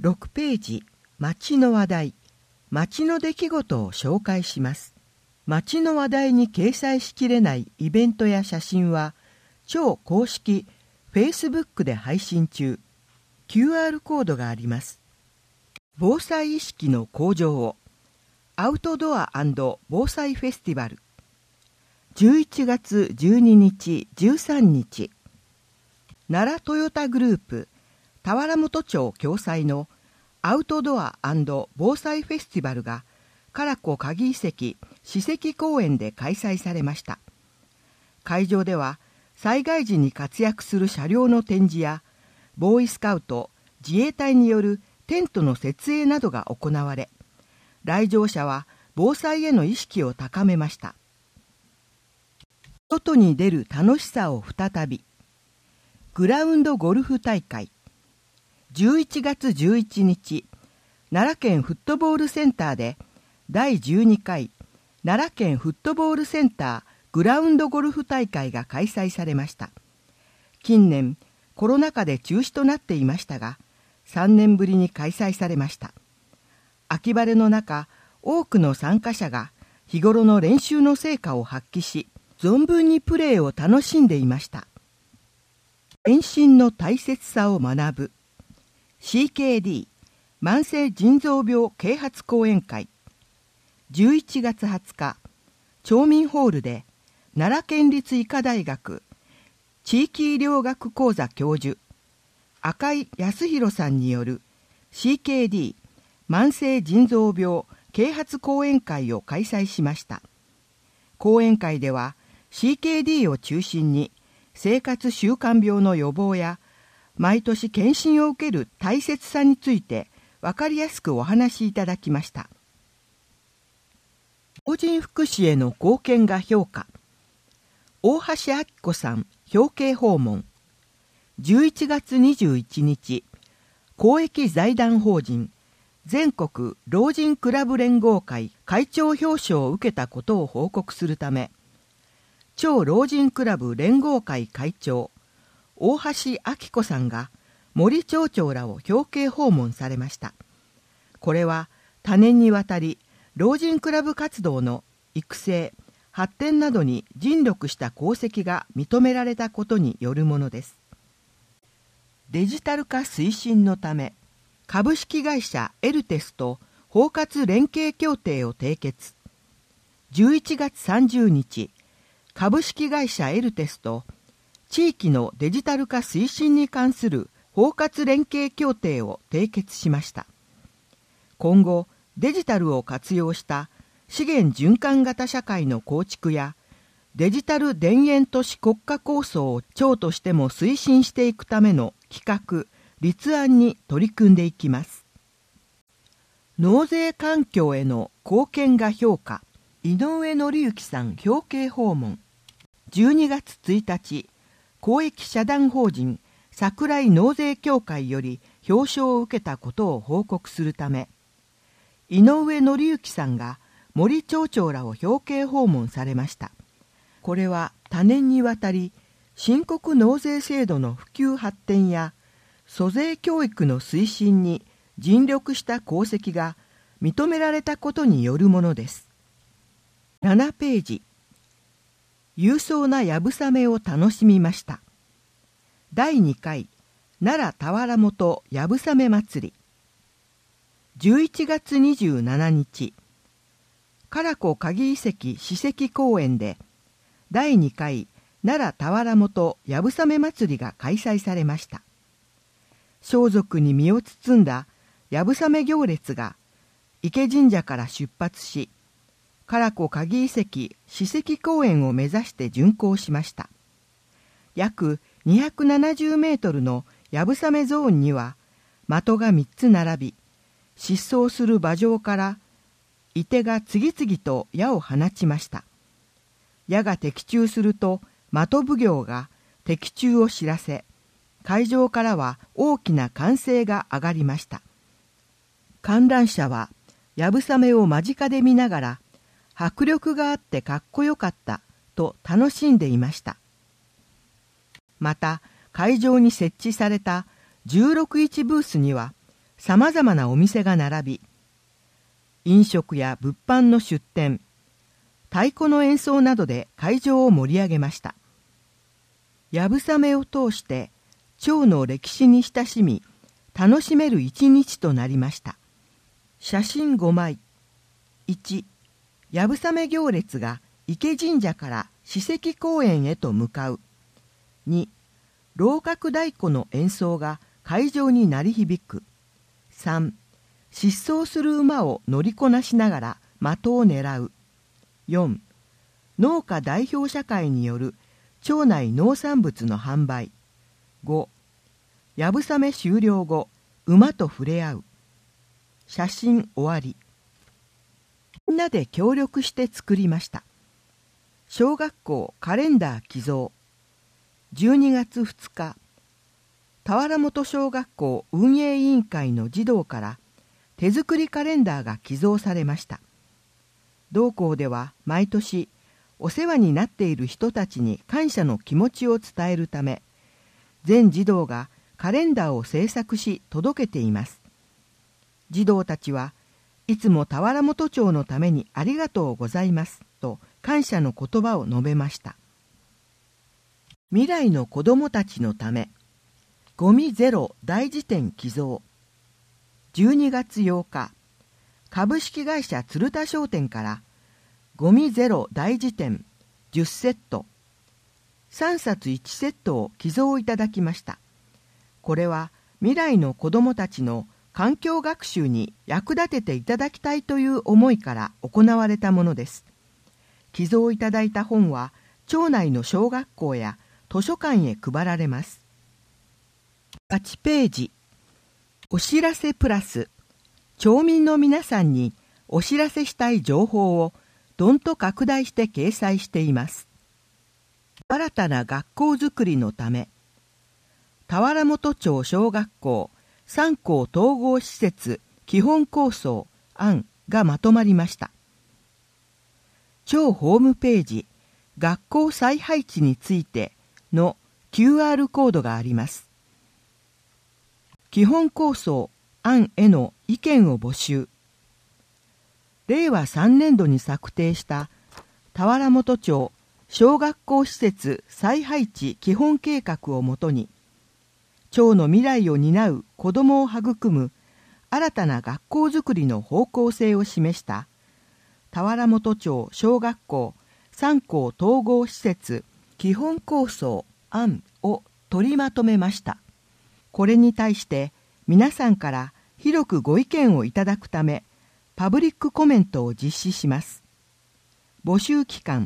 6ページ、街の話題。街の出来事を紹介します。街の話題に掲載しきれないイベントや写真は、超公式 Facebook で配信中。QR コードがあります。防災意識の向上を。アウトドア&防災フェスティバル。11月12日、13日。奈良トヨタグループ、田原本町共催のアウトドア&防災フェスティバルが唐子鍵遺跡史跡公園で開催されました。会場では災害時に活躍する車両の展示やボーイスカウト、自衛隊によるテントの設営などが行われ、来場者は防災への意識を高めました。外に出る楽しさを再び。グラウンドゴルフ大会。11月11日、奈良県フットボールセンターで第12回奈良県フットボールセンターグラウンドゴルフ大会が開催されました。近年、コロナ禍で中止となっていましたが、3年ぶりに開催されました。秋晴れの中、多くの参加者が日頃の練習の成果を発揮し、存分にプレーを楽しんでいました。検診の大切さを学ぶ。CKD 慢性腎臓病啓発講演会。11月20日、町民ホールで奈良県立医科大学地域医療学講座教授赤井康弘さんによる CKD 慢性腎臓病啓発講演会を開催しました。講演会では CKD を中心に生活習慣病の予防や毎年検診を受ける大切さについて分かりやすくお話しいただきました。老人福祉への貢献が評価。大橋明子さん表敬訪問。11月21日、公益財団法人全国老人クラブ連合会会長表彰を受けたことを報告するため、超老人クラブ連合会会長大橋明子さんが森町長らを表敬訪問されました。これは多年にわたり老人クラブ活動の育成、発展などに尽力した功績が認められたことによるものです。デジタル化推進のため、株式会社エルテスと包括連携協定を締結。11月30日、株式会社エルテスと地域のデジタル化推進に関する包括連携協定を締結しました。今後、デジタルを活用した資源循環型社会の構築やデジタル田園都市国家構想を庁としても推進していくための企画・立案に取り組んでいきます。納税環境への貢献が評価。井上紀之さん表敬訪問。12月1日、公益社団法人桜井納税協会より表彰を受けたことを報告するため、井上紀之さんが森町長らを表敬訪問されました。これは多年にわたり申告納税制度の普及発展や租税教育の推進に尽力した功績が認められたことによるものです。7ページ。勇壮な流鏑馬を楽しみました。第2回奈良田原本流鏑馬祭り。11月27日、唐子鍵遺跡史跡公園で第2回奈良田原本流鏑馬祭りが開催されました。装束に身を包んだ流鏑行列が池神社から出発し、唐子鍵遺跡史跡公園を目指して巡行しました。約270メートルの流鏑ゾーンには的が3つ並び、疾走する馬上から射手が次々と矢を放ちました。矢が的中すると的奉行が的中を知らせ、会場からは大きな歓声が上がりました。観覧車は流鏑を間近で見ながら、迫力があってかっこよかったと楽しんでいました。また会場に設置された16インチブースにはさまざまなお店が並び、飲食や物販の出店、太鼓の演奏などで会場を盛り上げました。やぶさめを通して町の歴史に親しみ、楽しめる一日となりました。写真5枚。1、やぶさめ行列が池神社から史跡公園へと向かう。2、楼閣太鼓の演奏が会場に鳴り響く。3、疾走する馬を乗りこなしながら的を狙う。4、農家代表者会による町内農産物の販売。5、やぶさめ終了後、馬と触れ合う。写真終わり。みんなで協力して作りました。小学校カレンダー寄贈。12月2日、田原本小学校運営委員会の児童から手作りカレンダーが寄贈されました。同校では毎年お世話になっている人たちに感謝の気持ちを伝えるため、全児童がカレンダーを制作し届けています。児童たちはいつも田原本町のためにありがとうございますと感謝の言葉を述べました。未来の子どもたちのため、ゴミゼロ大辞典寄贈。12月8日、株式会社鶴田商店からゴミゼロ大辞典10セット、3冊1セットを寄贈いただきました。これは未来の子どもたちの環境学習に役立てていただきたいという思いから行われたものです。寄贈いただいた本は町内の小学校や図書館へ配られます。8ページ、お知らせプラス、町民の皆さんにお知らせしたい情報をどんと拡大して掲載しています。新たな学校づくりのため、田原本町小学校3校統合施設基本構想案がまとまりました。町ホームページ学校再配置についての QR コードがあります。基本構想案への意見を募集。令和3年度に策定した田原本町小学校施設再配置基本計画をもとに、町の未来を担う子どもを育む新たな学校づくりの方向性を示した田原本町小学校3校統合施設基本構想案を取りまとめました。これに対して皆さんから広くご意見をいただくため、パブリックコメントを実施します。募集期間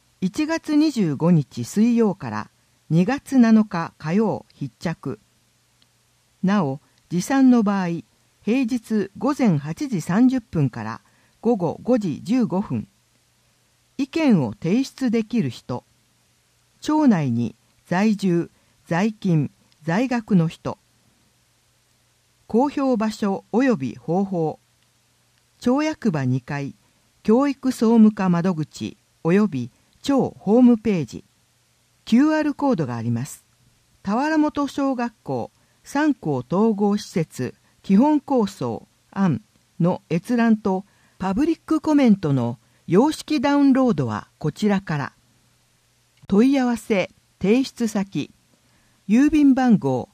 1月25日水曜から2月7日火曜必着。なお、持参の場合、平日午前8時30分から午後5時15分。意見を提出できる人、町内に在住、在勤、在学の人、公表場所及び方法、町役場2階、教育総務課窓口及び町ホームページ、QR コードがあります。田原本小学校3校統合施設基本構想案の閲覧とパブリックコメントの様式ダウンロードはこちらから。問い合わせ提出先、郵便番号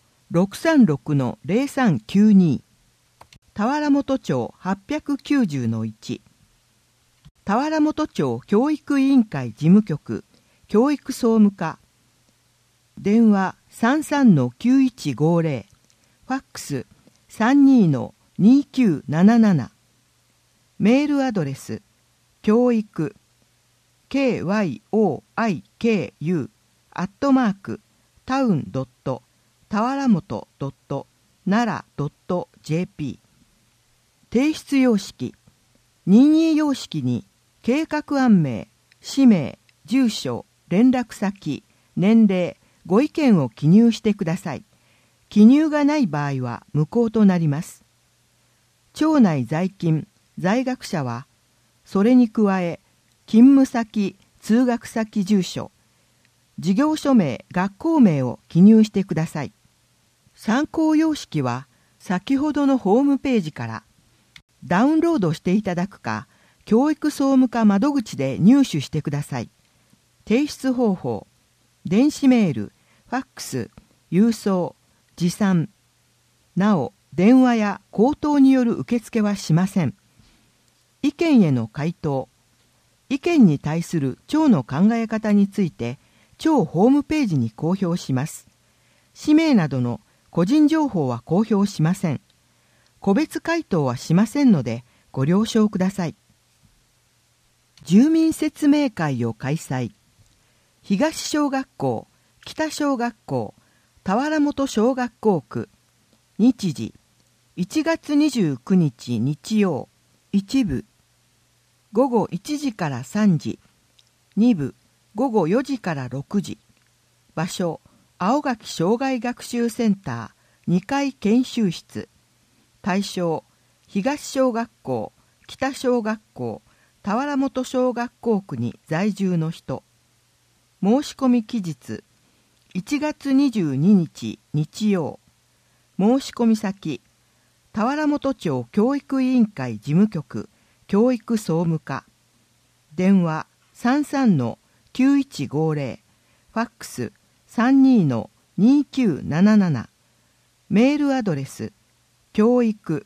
636-0392 田原本町 890-1 田原本町教育委員会事務局教育総務課、電話 33-9150、ファックス 32-2977、メールアドレス教育 kyoiku.town.tawaramото.nara.jp、 提出様式、任意様式に計画案名、氏名、住所、連絡先、年齢、ご意見を記入してください。記入がない場合は無効となります。町内在勤、在学者は、それに加え、勤務先、通学先住所、事業所名、学校名を記入してください。参考様式は、 先ほどのホームページからダウンロードしていただくか、教育総務課窓口で入手してください。提出方法、電子メール、ファックス、郵送、持参。なお、電話や口頭による受付はしません。意見への回答、意見に対する町の考え方について、町ホームページに公表します。氏名などの個人情報は公表しません。個別回答はしませんので、ご了承ください。住民説明会を開催。東小学校、北小学校、田原本小学校区。日時、1月29日日曜、1部。午後1時から3時。2部、午後4時から6時。場所、青垣障害学習センター2階研修室。対象、東小学校、北小学校、田原本小学校区に在住の人。申し込み期日、1月22日日曜。申し込み先、田原本町教育委員会事務局教育総務課。電話 33-9150、ファックス 32-2977。メールアドレス、教育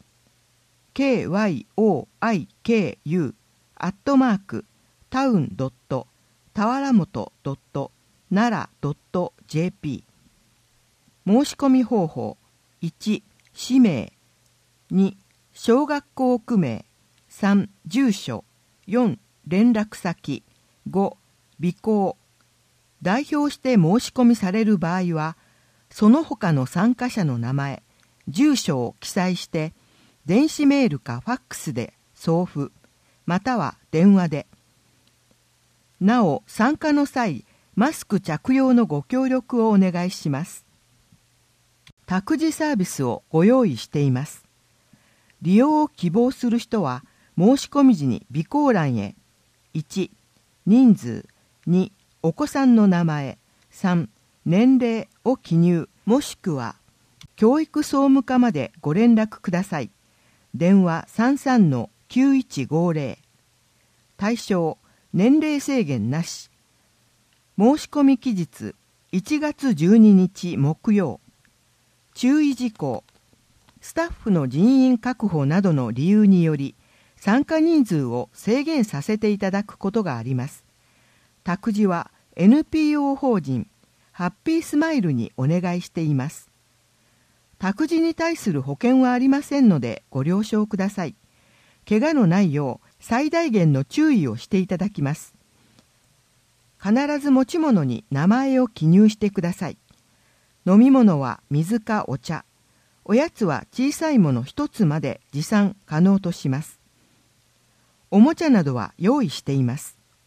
kyoiku@town.tawaramoto.nara.jp。 申し込み方法、1、氏名、2、小学校区名、3、住所、4、連絡先、5、備考。代表して申し込みされる場合は、その他の参加者の名前、住所を記載して、電子メールかファックスで送付、または電話で。なお、参加の際、マスク着用のご協力をお願いします。託児サービスをご用意しています。利用を希望する人は、申し込み時に備考欄へ、1、人数、2、お子さんの名前、3、年齢を記入、もしくは、教育総務課までご連絡ください。電話 33-9150。対象、年齢制限なし。申し込み期日、1月12日木曜。注意事項。スタッフの人員確保などの理由により、参加人数を制限させていただくことがあります。託児は NPO 法人ハッピースマイルにお願いしています。託児に対する保険はありませんのでご了承ください。怪我のないよう最大限の注意をしていただきます。必ず持ち物に名前を記入してください。飲み物は水かお茶。おやつは小さいもの一つまで持参可能とします。おもちゃなどは用意しています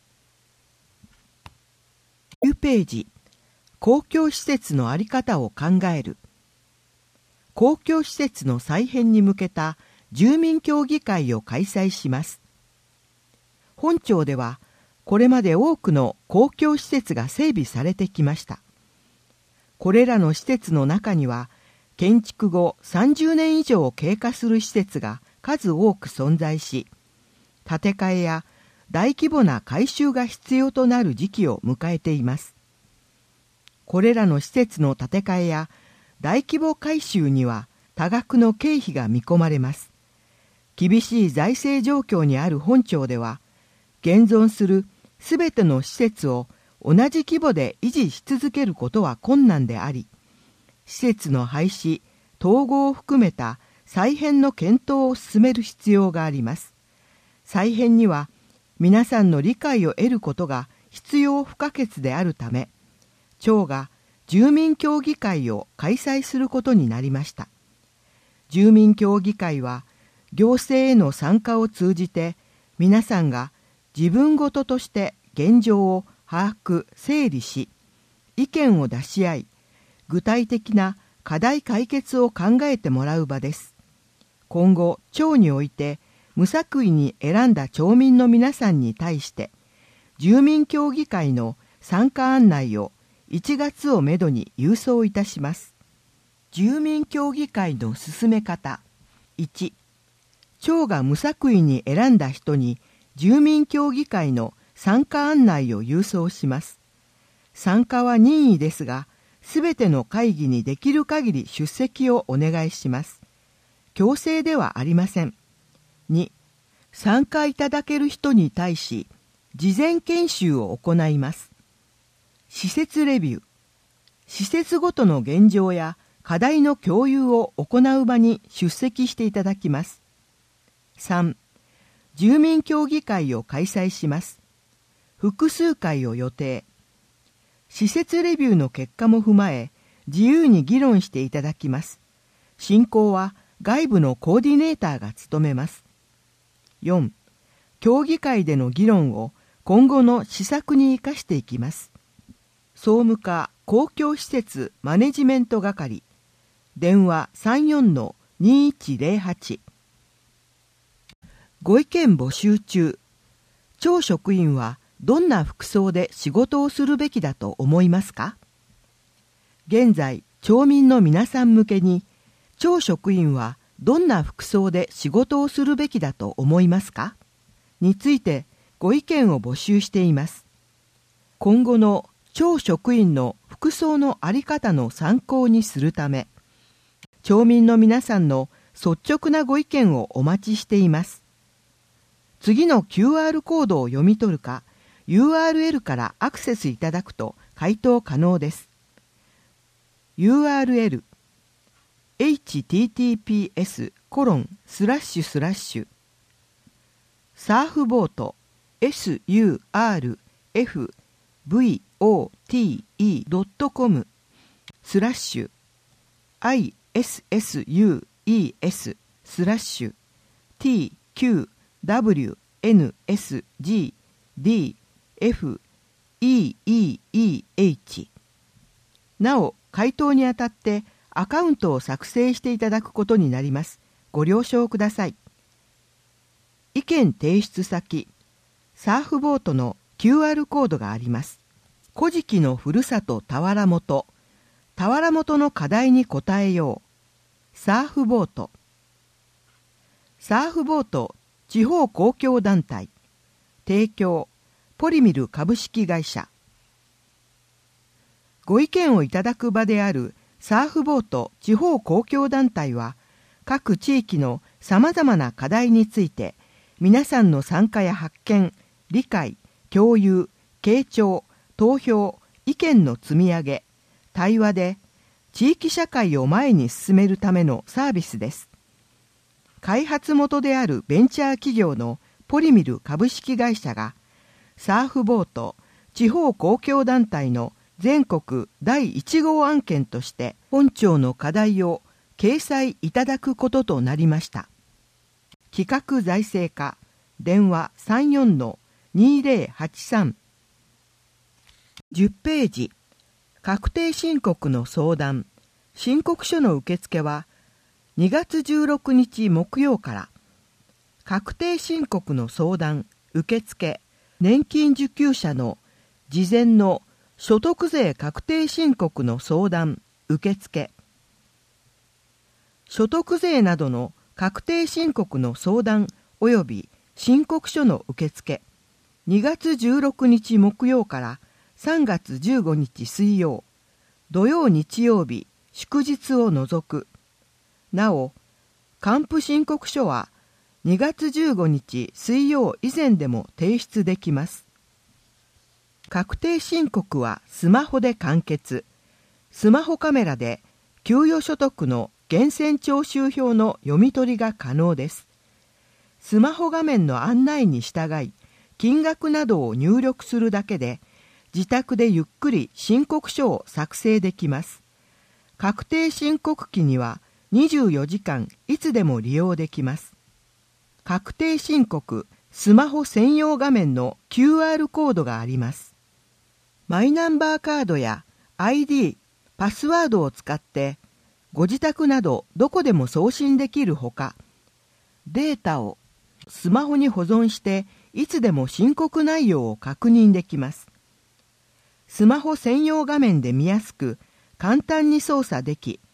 。9ページ、公共施設の在り方を考える。公共施設の再編に向けた住民協議会を開催します。本町では、これまで多くの公共施設が整備されてきました。これらの施設の中には、建築後30年以上経過する施設が数多く存在し、建て替えや大規模な改修が必要となる時期を迎えています。これらの施設の建て替えや大規模改修には多額の経費が見込まれます。厳しい財政状況にある本町では、現存するすべての施設を同じ規模で維持し続けることは困難であり、施設の廃止、統合を含めた再編の検討を進める必要があります。再編には皆さんの理解を得ることが必要不可欠であるため、町が住民協議会を開催することになりました。住民協議会は行政への参加を通じて、皆さんが自分ごととして現状を把握・整理し、意見を出し合い、具体的な課題解決を考えてもらう場です。今後、町において無作為に選んだ町民の皆さんに対して、住民協議会の参加案内を1月をめどに郵送いたします。 住民協議会の進め方。1、町が無作為に選んだ人に住民協議会の参加案内を郵送します。参加は任意ですが、すべての会議にできる限り出席をお願いします。強制ではありません。2、参加いただける人に対し、事前研修を行います。施設レビュー。施設ごとの現状や課題の共有を行う場に出席していただきます。3、住民協議会を開催します。複数回を予定。施設レビューの結果も踏まえ、自由に議論していただきます。進行は外部のコーディネーターが務めます。4、協議会での議論を今後の施策に生かしていきます。総務課公共施設マネジメント係。電話 34-2108。ご意見募集中。町職員はどんな服装で仕事をするべきだと思いますか？現在、町民の皆さん向けに、町職員はどんな服装で仕事をするべきだと思いますか？についてご意見を募集しています。今後の町職員の服装の在り方の参考にするため、町民の皆さんの率直なご意見をお待ちしています。次の QR コードを読み取るか、URL からアクセスいただくと回答可能です。URL https:// サーフボート surfbote.com /issues/tqwnsgdfeeh なお、回答にあたってアカウントを作成していただくことになります。ご了承ください。意見提出先、サーフボートの QR コードがあります。古事記のふるさと田原本、田原本の課題に答えよう。サーフボート。サーフボート地方公共団体。提供、ポリミル株式会社。ご意見をいただく場であるサーフボート地方公共団体は、各地域のさまざまな課題について、皆さんの参加や発見、理解、共有、傾聴、投票、意見の積み上げ、対話で、地域社会を前に進めるためのサービスです。開発元であるベンチャー企業のポリミル株式会社が、サーフボート地方公共団体の全国第1号案件として本町の課題を掲載いただくこととなりました。企画財政課、電話 34-2083。10ページ。確定申告の相談。申告書の受付は2月16日木曜から。確定申告の相談、受付、年金受給者の事前の所得税確定申告の相談、受付。所得税などの確定申告の相談及び申告書の受付。2月16日木曜から3月15日水曜、土曜日曜日、祝日を除く。なお、還付申告書は2月15日水曜以前でも提出できます。確定申告はスマホで完結。スマホカメラで給与所得の源泉徴収票の読み取りが可能です。スマホ画面の案内に従い、金額などを入力するだけで、自宅でゆっくり申告書を作成できます。確定申告機には24時間いつでも利用できます。確定申告スマホ専用画面の QR コードがあります。マイナンバーカードや ID、パスワードを使ってご自宅などどこでも送信できるほか、データをスマホに保存していつでも申告内容を確認できます。スマホ専用画面で見やすく簡単に操作でき、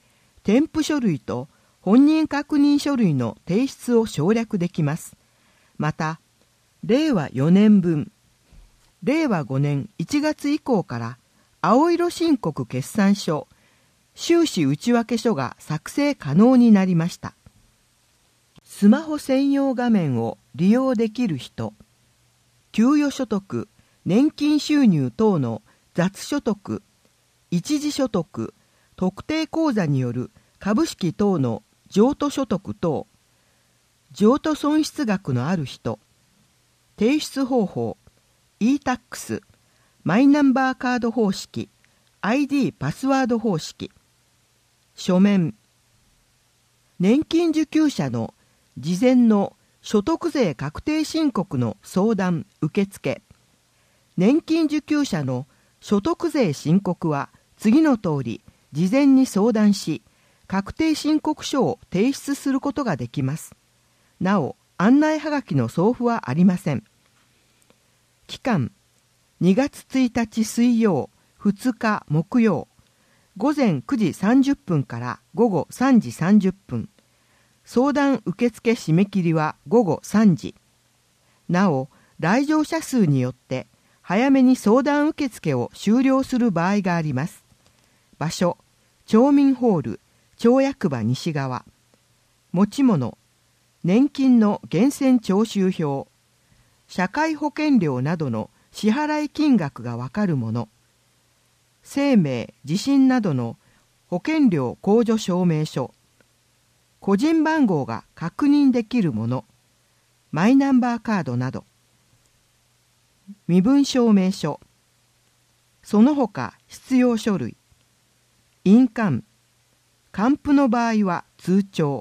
添付書類と本人確認書類の提出を省略できます。また、令和4年分、令和5年1月以降から青色申告決算書、収支内訳書が作成可能になりました。スマホ専用画面を利用できる人、給与所得、年金収入等の雑所得、一時所得、特定口座による株式等の譲渡所得等、譲渡損失額のある人、提出方法、e-tax、マイナンバーカード方式、ID パスワード方式、書面、年金受給者の事前の所得税確定申告の相談・受付、年金受給者の所得税申告は次の通り事前に相談し、確定申告書を提出することができます。なお、案内はがきの送付はありません。期間、2月1日水曜、2日木曜、午前9時30分から午後3時30分。相談受付締め切りは午後3時。なお、来場者数によって早めに相談受付を終了する場合があります。場所、町民ホール、町役場西側。持ち物、年金の源泉徴収票、社会保険料などの支払い金額がわかるもの、生命・地震などの保険料控除証明書、個人番号が確認できるもの、マイナンバーカードなど、身分証明書、その他必要書類、印鑑、還付の場合は通帳。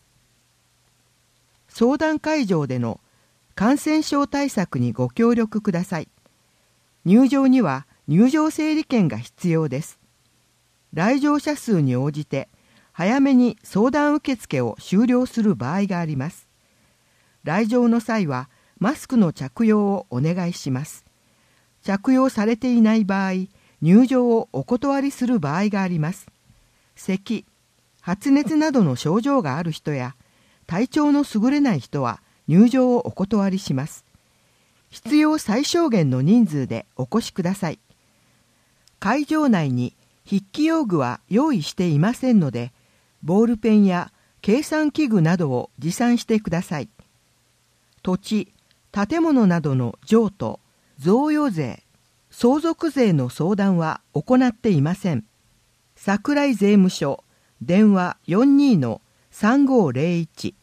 相談会場での感染症対策にご協力ください。入場には入場整理券が必要です。来場者数に応じて早めに相談受付を終了する場合があります。来場の際はマスクの着用をお願いします。着用されていない場合、入場をお断りする場合があります。咳、発熱などの症状がある人や体調の優れない人は入場をお断りします。必要最小限の人数でお越しください。会場内に筆記用具は用意していませんので、ボールペンや計算器具などを持参してください。土地、建物などの譲渡、贈与税、相続税の相談は行っていません。桜井税務署、電話 42-3501。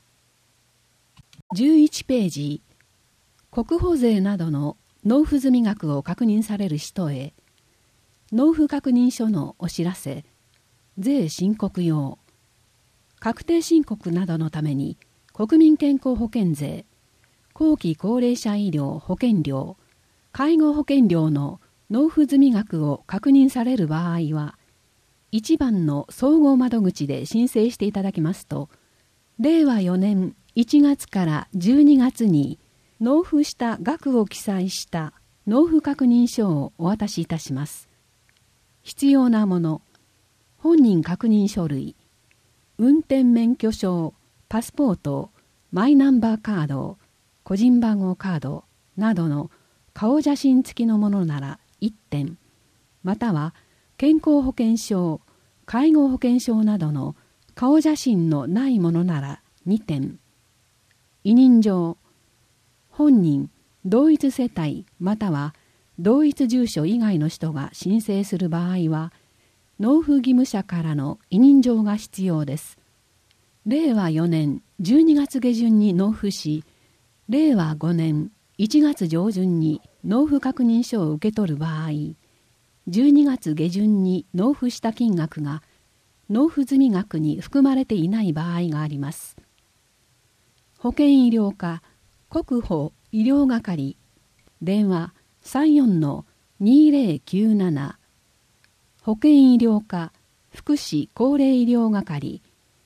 11ページ、国保税などの納付済額を確認される人へ、納付確認書のお知らせ、税申告用、確定申告などのために国民健康保険税、後期高齢者医療保険料、介護保険料の納付済額を確認される場合は、1番の総合窓口で申請していただきますと、令和4年1月から12月に納付した額を記載した納付確認書をお渡しいたします。必要なもの、本人確認書類、運転免許証、パスポート、マイナンバーカード、個人番号カードなどの顔写真付きのものなら1点、または健康保険証、介護保険証などの顔写真のないものなら2点。委任状、本人、同一世帯または同一住所以外の人が申請する場合は、納付義務者からの委任状が必要です。令和4年12月下旬に納付し、令和5年1月上旬に納付確認書を受け取る場合、12月下旬に納付した金額が納付済額に含まれていない場合があります。保険医療課国保医療係電話 34-2097 保険医療課福祉高齢医療係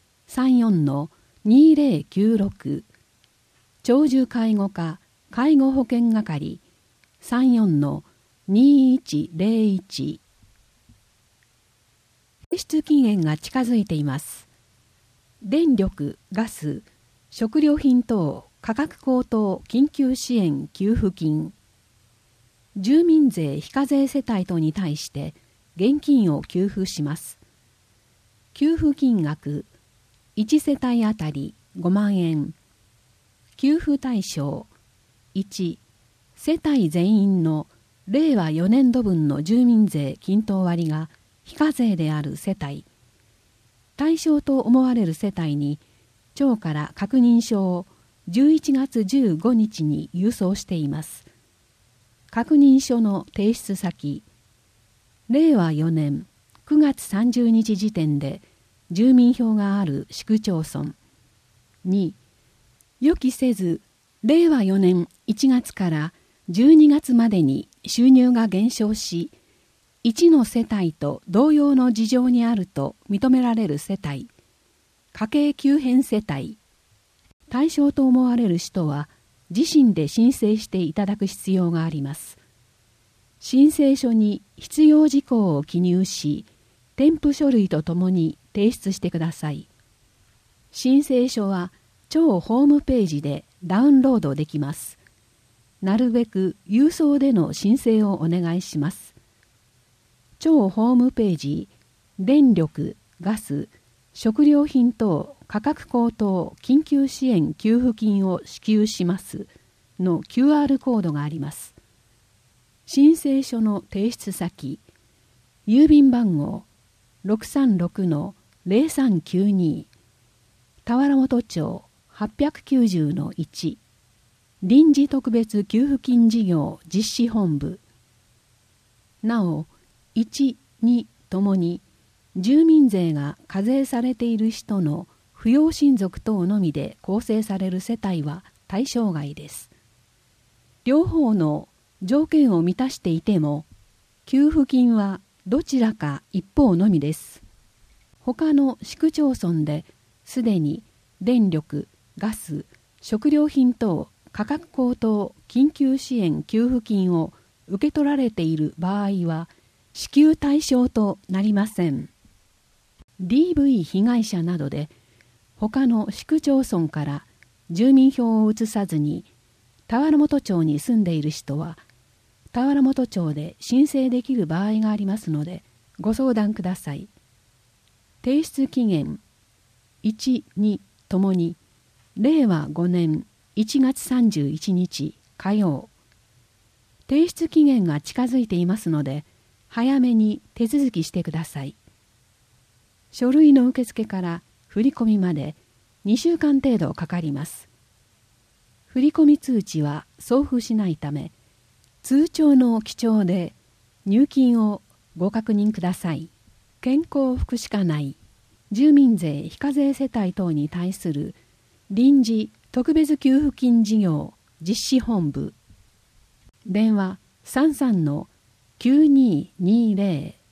34-2096 長寿介護課介護保険係 34-2101 提出期限が近づいています。電力・ガス・食料品等価格高騰緊急支援給付金。住民税非課税世帯等に対して現金を給付します。給付金額1世帯あたり5万円。給付対象1、世帯全員の令和4年度分の住民税均等割が非課税である世帯。対象と思われる世帯に町から確認書を11月15日に郵送しています。確認書の提出先、令和4年9月30日時点で住民票がある市区町村。2、予期せず令和4年1月から12月までに収入が減少し、1の世帯と同様の事情にあると認められる世帯、家計急変世帯。対象と思われる人は自身で申請していただく必要があります。申請書に必要事項を記入し、添付書類とともに提出してください。申請書は町ホームページでダウンロードできます。なるべく郵送での申請をお願いします。町ホームページ、電力・ガス・食料品等価格高騰緊急支援給付金を支給しますの QR コードがあります。申請書の提出先、郵便番号 636-0392 田原本町 890-1 臨時特別給付金事業実施本部。なお、1、2ともに住民税が課税されている人の扶養親族等のみで構成される世帯は対象外です。両方の条件を満たしていても、給付金はどちらか一方のみです。他の市区町村ですでに電力・ガス・食料品等価格高騰緊急支援給付金を受け取られている場合は支給対象となりません。DV 被害者などで他の市区町村から住民票を移さずに田原本町に住んでいる人は田原本町で申請できる場合がありますのでご相談ください。提出期限1、2ともに令和5年1月31日火曜。提出期限が近づいていますので早めに手続きしてください。書類の受付から振り込みまで2週間程度かかります。振り込み通知は送付しないため、通帳の記帳で入金をご確認ください。健康福祉課内住民税非課税世帯等に対する臨時特別給付金事業実施本部。電話33-9220